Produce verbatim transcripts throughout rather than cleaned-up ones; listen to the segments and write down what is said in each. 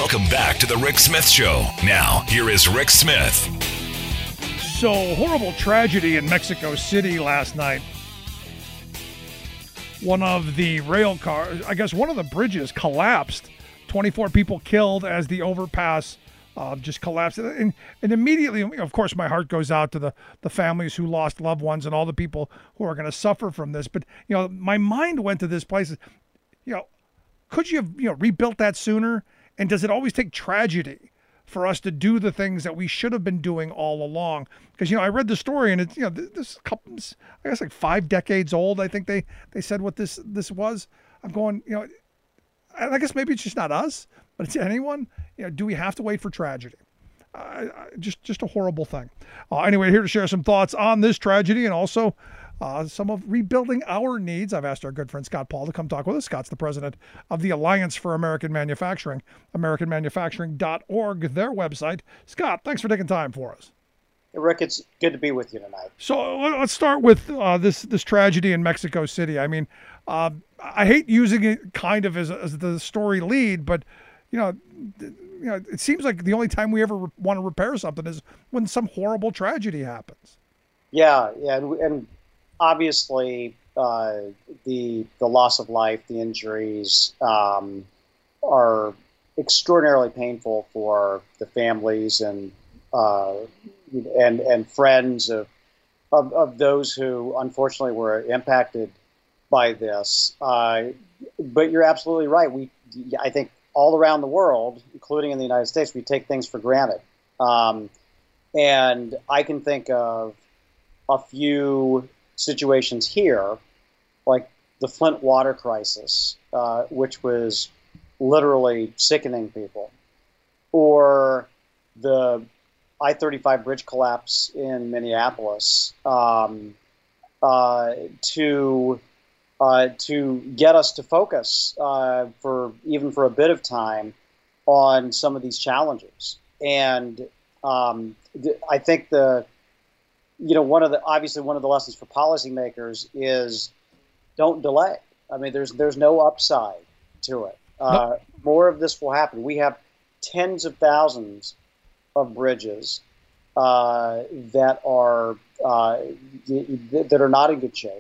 Welcome back to the Rick Smith Show. Now, here is Rick Smith. So, horrible tragedy in Mexico City last night. One of the rail cars, I guess one of the bridges collapsed. twenty-four people killed as the overpass uh, just collapsed. And, and immediately, of course, my heart goes out to the, the families who lost loved ones and all the people who are going to suffer from this. But, you know, my mind went to this place. You know, could you have, you know, rebuilt that sooner? And does it always take tragedy for us to do the things that we should have been doing all along? Because, you know, I read the story and it's, you know, this couple, I guess like five decades old. I think they, they said what this, this was. I'm going, you know, I guess maybe it's just not us, but it's anyone. You know, do we have to wait for tragedy? Uh, just, just a horrible thing. Uh, anyway, here to share some thoughts on this tragedy and also uh, some of rebuilding our needs. I've asked our good friend Scott Paul to come talk with us. Scott's the president of the Alliance for American Manufacturing, american manufacturing dot org, their website. Scott, thanks for taking time for us. Rick, it's good to be with you tonight. So let's start with uh, this this tragedy in Mexico City. I mean, uh, I hate using it kind of as, as the story lead, but you know, you know, it seems like the only time we ever re- want to repair something is when some horrible tragedy happens. Yeah, yeah, and, and obviously uh, the the loss of life, the injuries um, are extraordinarily painful for the families and uh, and and friends of, of of those who unfortunately were impacted by this. Uh, but you're absolutely right. We, I think, all around the world, including in the United States, we take things for granted. Um, and I can think of a few situations here, like the Flint water crisis, uh, which was literally sickening people, or the I thirty-five bridge collapse in Minneapolis, um, uh, to uh, to get us to focus uh, for even for a bit of time on some of these challenges. And um, th- I think the you know one of the obviously one of the lessons for policymakers is don't delay. I mean, there's there's no upside to it. Uh, more of this will happen. We have tens of thousands of bridges uh, that are uh, that are not in good shape.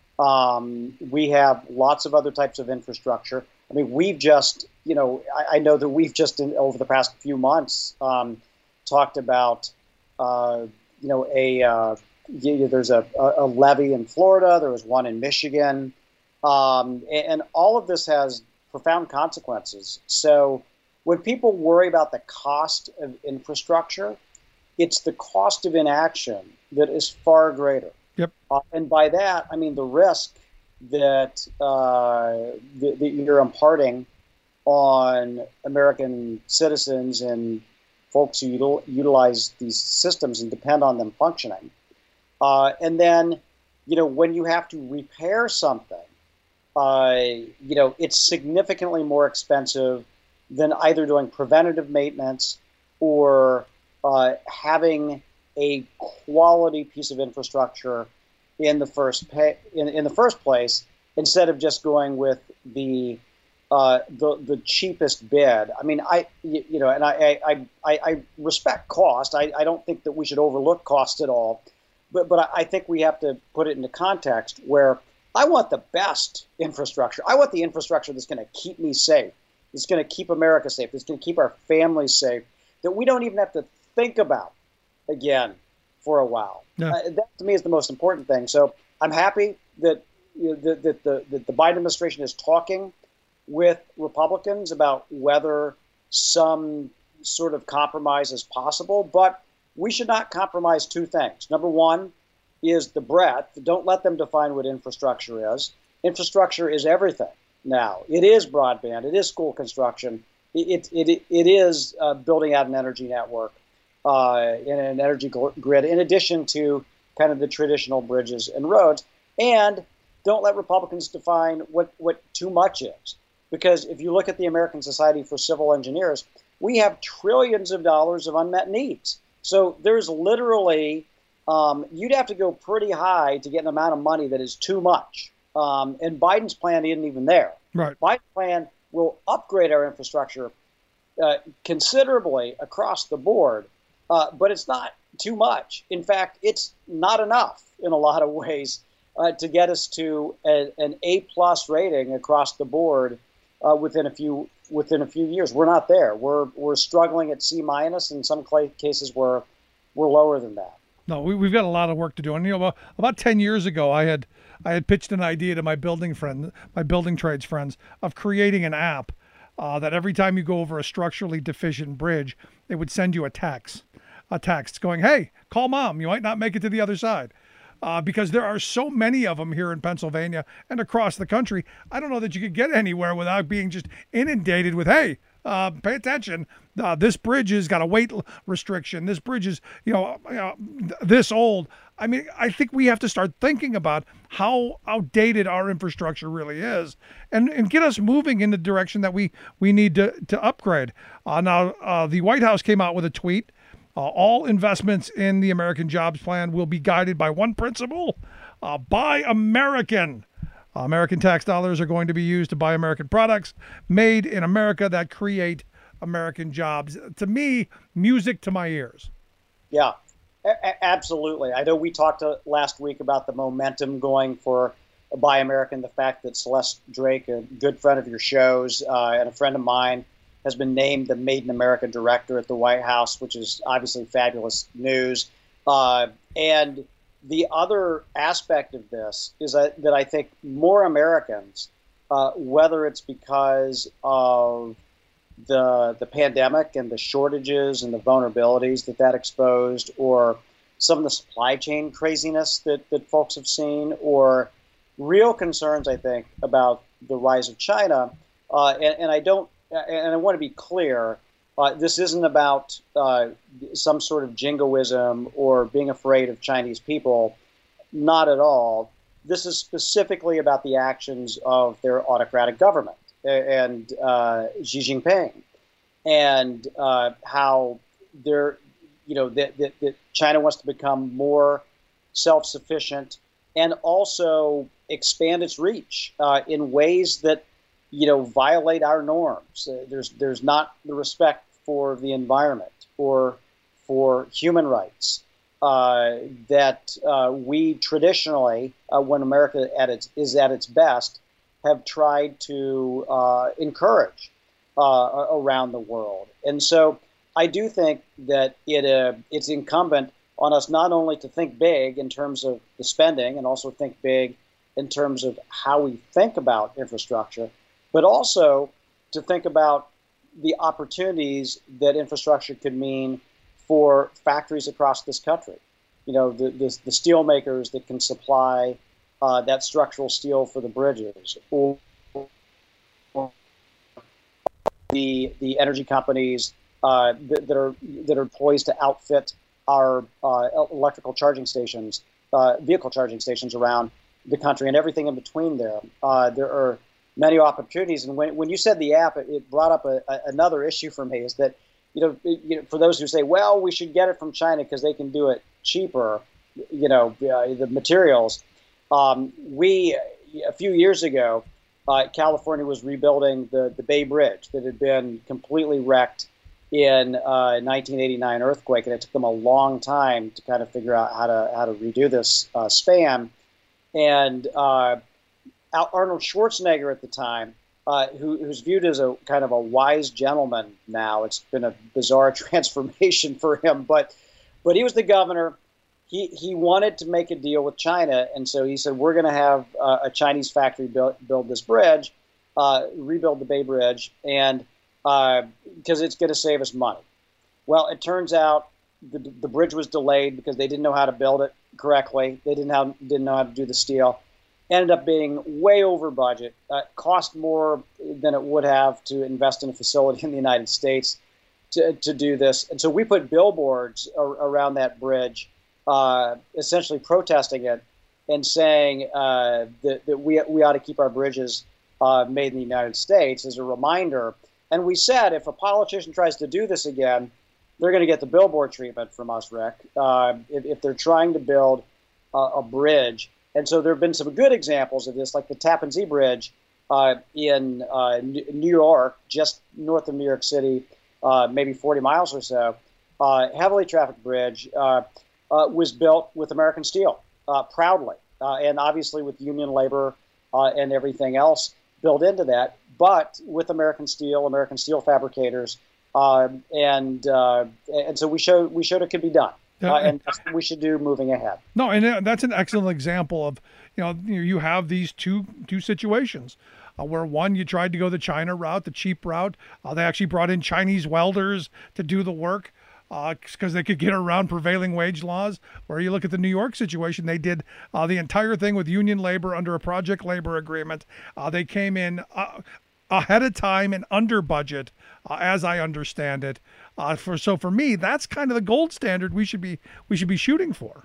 Um, we have lots of other types of infrastructure. I mean, we've just, you know, I, I know that we've just in, over the past few months um, talked about, uh, you know, a uh, you, there's a, a levee in Florida. There was one in Michigan, um, and, and all of this has profound consequences. So when people worry about the cost of infrastructure, it's the cost of inaction that is far greater. Yep. Uh, and by that, I mean the risk that, uh, that, that you're imparting on American citizens and folks who util- utilize these systems and depend on them functioning. Uh, and then, you know, when you have to repair something, uh, you know, it's significantly more expensive than either doing preventative maintenance or uh, having a quality piece of infrastructure in the first pay, in, in the first place, instead of just going with the uh, the the cheapest bid. I mean, I you, you know, and I I, I, I respect cost. I, I don't think that we should overlook cost at all, but but I think we have to put it into context where I want the best infrastructure. I want the infrastructure that's going to keep me safe. It's going to keep America safe. It's going to keep our families safe, that we don't even have to think about again for a while. Yeah. Uh, that to me is the most important thing. So I'm happy that, you know, that, that, the, that the Biden administration is talking with Republicans about whether some sort of compromise is possible, but we should not compromise two things. Number one is the breadth. Don't let them define what infrastructure is. Infrastructure is everything. Now, it is broadband, it is school construction, it it it, it is uh, building out an energy network, uh, in an energy grid, in addition to kind of the traditional bridges and roads. And don't let Republicans define what, what too much is. Because if you look at the American Society for Civil Engineers, we have trillions of dollars of unmet needs. So there's literally, um, you'd have to go pretty high to get an amount of money that is too much. Um, and Biden's plan isn't even there. Right. Biden's plan will upgrade our infrastructure uh, considerably across the board, uh, but it's not too much. In fact, it's not enough in a lot of ways uh, to get us to a, an A plus rating across the board uh, within a few within a few years. We're not there. We're we're struggling at C minus. In some cases, we're we're lower than that. No, we, we've got a lot of work to do. And you know, about, about ten years ago, I had I had pitched an idea to my building friend, my building trades friends, of creating an app uh, that every time you go over a structurally deficient bridge, it would send you a text, a text going, "Hey, call mom. You might not make it to the other side." Uh, because there are so many of them here in Pennsylvania and across the country. I don't know that you could get anywhere without being just inundated with, "Hey, uh, pay attention. Uh, this bridge has got a weight restriction. This bridge is, you know, uh, this old." I mean, I think we have to start thinking about how outdated our infrastructure really is, and, and get us moving in the direction that we, we need to, to upgrade. Uh, now, uh, the White House came out with a tweet. Uh, all investments in the American Jobs Plan will be guided by one principle: uh, buy American. Uh, American tax dollars are going to be used to buy American products made in America that create American jobs. To me, music to my ears. Yeah, a- absolutely. I know we talked uh, last week about the momentum going for Buy American, the fact that Celeste Drake, a good friend of your shows uh, and a friend of mine, has been named the Made in America director at the White House, which is obviously fabulous news. Uh, and the other aspect of this is that, that I think more Americans, uh, whether it's because of the the pandemic and the shortages and the vulnerabilities that that exposed, or some of the supply chain craziness that, that folks have seen, or real concerns, I think, about the rise of China. Uh, and, and I don't And I want to be clear, uh, this isn't about uh, some sort of jingoism or being afraid of Chinese people. Not at all. This is specifically about the actions of their autocratic government and uh, Xi Jinping, and uh, how they're, you know, that, that, that China wants to become more self-sufficient and also expand its reach uh, in ways that, you know, violate our norms. Uh, there's there's not the respect for the environment or for human rights uh, that uh, we traditionally, uh, when America at its is at its best, have tried to uh, encourage uh, around the world. And so I do think that it uh, it's incumbent on us not only to think big in terms of the spending, and also think big in terms of how we think about infrastructure, but also to think about the opportunities that infrastructure could mean for factories across this country. You know, the, the, the steel makers that can supply uh, that structural steel for the bridges, or the the energy companies uh, that, that are that are poised to outfit our uh, electrical charging stations, uh, vehicle charging stations around the country, and everything in between there. Uh, there are many opportunities. And when, when you said the app, it, it brought up a, a, another issue for me, is that, you know, it, you know, for those who say, well, we should get it from China because they can do it cheaper, you know, uh, the materials. Um, we, a few years ago, uh, California was rebuilding the, the Bay Bridge that had been completely wrecked in uh, nineteen eighty-nine earthquake, and it took them a long time to kind of figure out how to how to redo this uh, span. And uh, Arnold Schwarzenegger at the time, uh, who, who's viewed as a kind of a wise gentleman now. It's been a bizarre transformation for him, but but he was the governor. He he wanted to make a deal with China, and so he said, we're going to have uh, a Chinese factory build, build this bridge, uh, rebuild the Bay Bridge, and uh, because it's going to save us money. Well, it turns out the, the bridge was delayed because they didn't know how to build it correctly. They didn't have, didn't know how to do the steel. Ended up being way over budget. Uh, cost more than it would have to invest in a facility in the United States to, to do this. And so we put billboards ar- around that bridge, uh, essentially protesting it and saying uh, that, that we, we ought to keep our bridges uh, made in the United States as a reminder. And we said, if a politician tries to do this again, they're going to get the billboard treatment from us, Rick, uh, if, if they're trying to build a, a bridge. And so there have been some good examples of this, like the Tappan Zee Bridge uh, in uh, New York, just north of New York City, uh, maybe forty miles or so, uh, heavily trafficked bridge, uh, uh, was built with American steel, uh, proudly, uh, and obviously with union labor uh, and everything else built into that, but with American steel, American steel fabricators, uh, and uh, and so we showed we showed it could be done. Uh, and that's what we should do moving ahead. No, and that's an excellent example of, you know, you have these two two situations uh, where one, you tried to go the China route, the cheap route. Uh, they actually brought in Chinese welders to do the work because uh, they could get around prevailing wage laws. Where you look at the New York situation, they did uh, the entire thing with union labor under a project labor agreement. Uh, they came in uh, ahead of time and under budget, uh, as I understand it. Uh, for so for me, that's kind of the gold standard we should be we should be shooting for.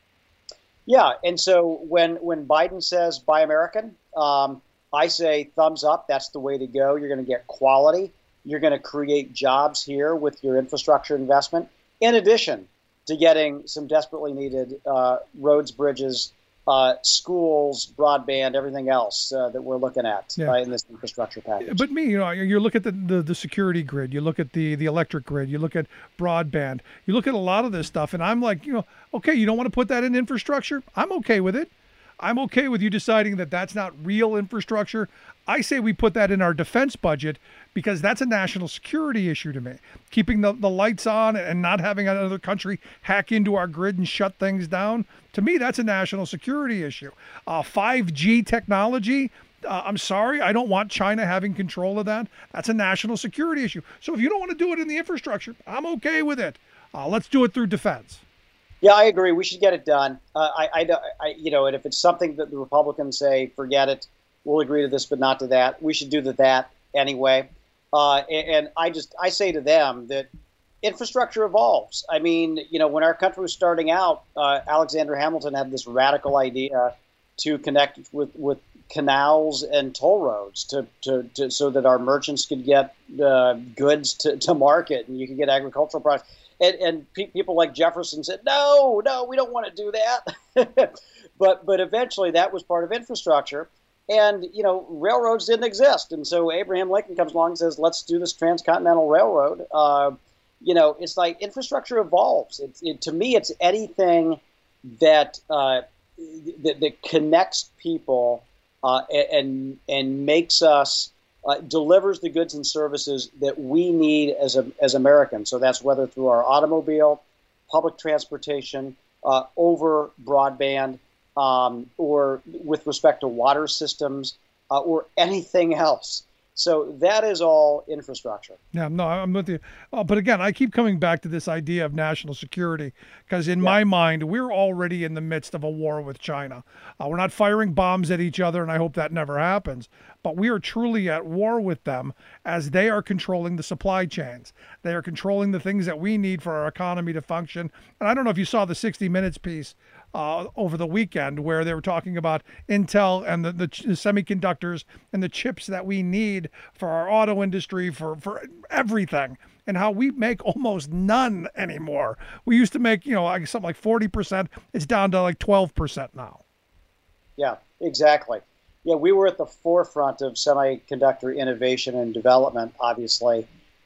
Yeah, and so when when Biden says buy American, um, I say thumbs up. That's the way to go. You're going to get quality. You're going to create jobs here with your infrastructure investment, in addition to getting some desperately needed uh, roads, bridges, uh, schools, broadband, everything else uh, that we're looking at yeah. uh, in this infrastructure package. But me, you know, you look at the, the, the security grid, you look at the, the electric grid, you look at broadband, you look at a lot of this stuff, and I'm like, you know, okay, you don't want to put that in infrastructure? I'm okay with it. I'm okay with you deciding that that's not real infrastructure. I say we put that in our defense budget because that's a national security issue to me. Keeping the, the lights on and not having another country hack into our grid and shut things down, to me, that's a national security issue. Uh, five G technology, uh, I'm sorry, I don't want China having control of that. That's a national security issue. So if you don't want to do it in the infrastructure, I'm okay with it. Uh, let's do it through defense. Yeah, I agree. We should get it done. Uh, I, I, I, you know, and if it's something that the Republicans say, forget it, we'll agree to this, but not to that. We should do the that anyway. Uh, and, and I just, I say to them that infrastructure evolves. I mean, you know, when our country was starting out, uh, Alexander Hamilton had this radical idea to connect with, with canals and toll roads to, to, to so that our merchants could get uh, goods to, to market and you could get agricultural products. And, and pe- people like Jefferson said, no, no, we don't want to do that. but but eventually that was part of infrastructure. And, you know, railroads didn't exist. And so Abraham Lincoln comes along and says, let's do this transcontinental railroad. Uh, you know, it's like infrastructure evolves. It, it, to me, it's anything that, uh, that, that connects people uh, and, and makes us Uh, delivers the goods and services that we need as a, as Americans. So that's whether through our automobile, public transportation, uh, over broadband, um, or with respect to water systems, uh, or anything else. So that is all infrastructure. Yeah, no, I'm with you. Uh, but again, I keep coming back to this idea of national security because in Yeah. my mind, we're already in the midst of a war with China. Uh, we're not firing bombs at each other, and I hope that never happens. But we are truly at war with them as they are controlling the supply chains. They are controlling the things that we need for our economy to function. And I don't know if you saw the sixty minutes piece uh, over the weekend where they were talking about Intel and the, the, the semiconductors and the chips that we need for our auto industry, for, for everything, and how we make almost none anymore. We used to make, you know, like something like forty percent. It's down to like twelve percent now. Yeah, exactly. Yeah, we were at the forefront of semiconductor innovation and development, obviously.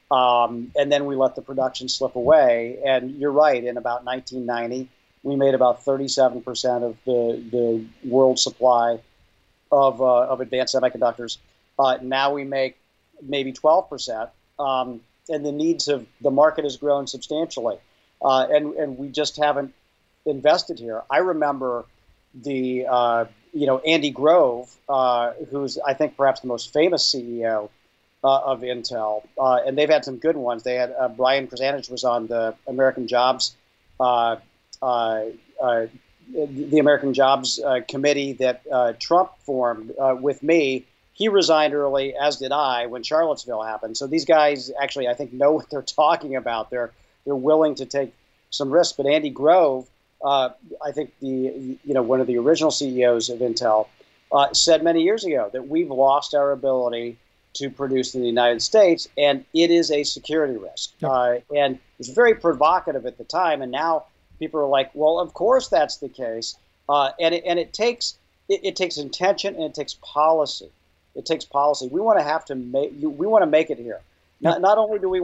Um, and then we let the production slip away. And you're right, in about nineteen ninety, we made about thirty-seven percent of the, the world supply of, uh, of advanced semiconductors. Uh, now we make maybe twelve percent. Um, and the needs of the market has grown substantially. Uh, and, and we just haven't invested here. I remember the, uh, you know, Andy Grove, uh, who's, I think, perhaps the most famous C E O uh, of Intel. Uh, and they've had some good ones. They had uh, Brian Krzanich was on the American Jobs, uh, uh, uh, the American Jobs uh, Committee that uh, Trump formed uh, with me. He resigned early, as did I, when Charlottesville happened. So these guys actually, I think, know what they're talking about. They're they're willing to take some risks. But Andy Grove, uh, I think the you know one of the original C E Os of Intel, uh, said many years ago that we've lost our ability to produce in the United States, and it is a security risk. Yep. Uh, and it was very provocative at the time, and now people are like, well, of course that's the case. Uh, and it, and it takes it, it takes intention and it takes policy. It takes policy. We want to have to make we want to make it here. Not not only do we want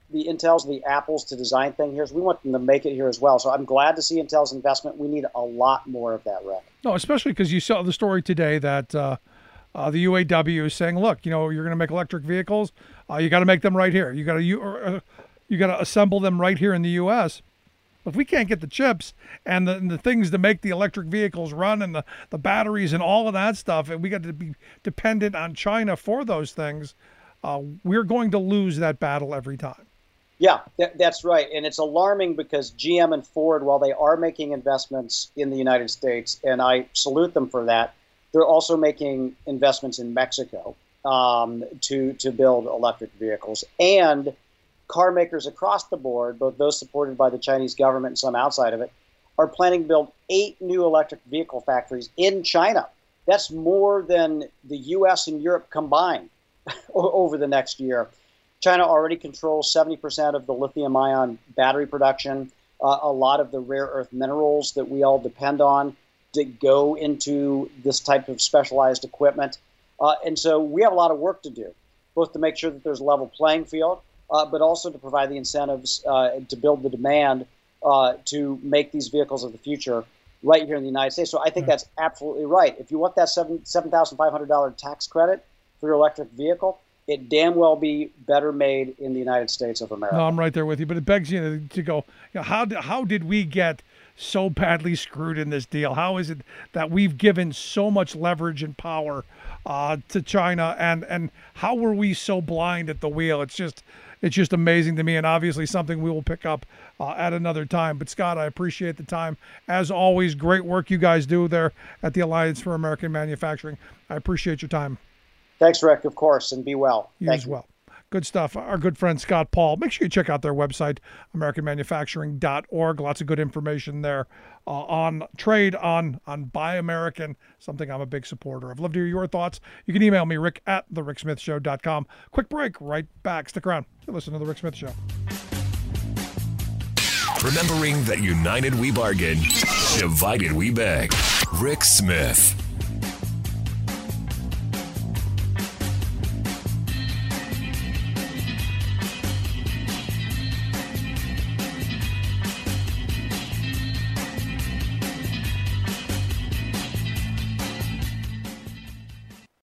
the Intels, the Apples to design thing here is we want them to make it here as well. So I'm glad to see Intel's investment. We need a lot more of that, Rick. No, especially because you saw the story today that uh, uh, the U A W is saying, look, you know, you're going to make electric vehicles. Uh, you got to make them right here. You got to you, uh, you got to assemble them right here in the U S If we can't get the chips and the, and the things to make the electric vehicles run and the, the batteries and all of that stuff, and we got to be dependent on China for those things, uh, we're going to lose that battle every time. Yeah, that, that's right. And it's alarming because G M and Ford, while they are making investments in the United States, and I salute them for that, they're also making investments in Mexico um, to, to build electric vehicles. And car makers across the board, both those supported by the Chinese government and some outside of it, are planning to build eight new electric vehicle factories in China. That's more than the U S and Europe combined over the next year. China already controls seventy percent of the lithium-ion battery production, uh, a lot of the rare earth minerals that we all depend on to go into this type of specialized equipment. Uh, and so we have a lot of work to do, both to make sure that there's a level playing field, uh, but also to provide the incentives uh, to build the demand uh, to make these vehicles of the future right here in the United States. So I think that's absolutely right. If you want that seven seven thousand five hundred dollars tax credit for your electric vehicle, it damn well be better made in the United States of America. No, I'm right there with you, but it begs you to, to go, you know, how, did, how did we get so badly screwed in this deal? How is it that we've given so much leverage and power uh, to China, and, and how were we so blind at the wheel? It's just it's just amazing to me, and obviously something we will pick up uh, at another time. But Scott, I appreciate the time. As always, great work you guys do there at the Alliance for American Manufacturing. I appreciate your time. Thanks, Rick, of course, and be well. You Thank as you. well. Good stuff. Our good friend Scott Paul. Make sure you check out their website, american manufacturing dot org. Lots of good information there uh, on trade, on on Buy American, something I'm a big supporter of. Love to hear your thoughts. You can email me, rick at the rick smith show dot com. Quick break, right back. Stick around. You listen to The Rick Smith Show. Remembering that united we bargain, divided we beg. Rick Smith.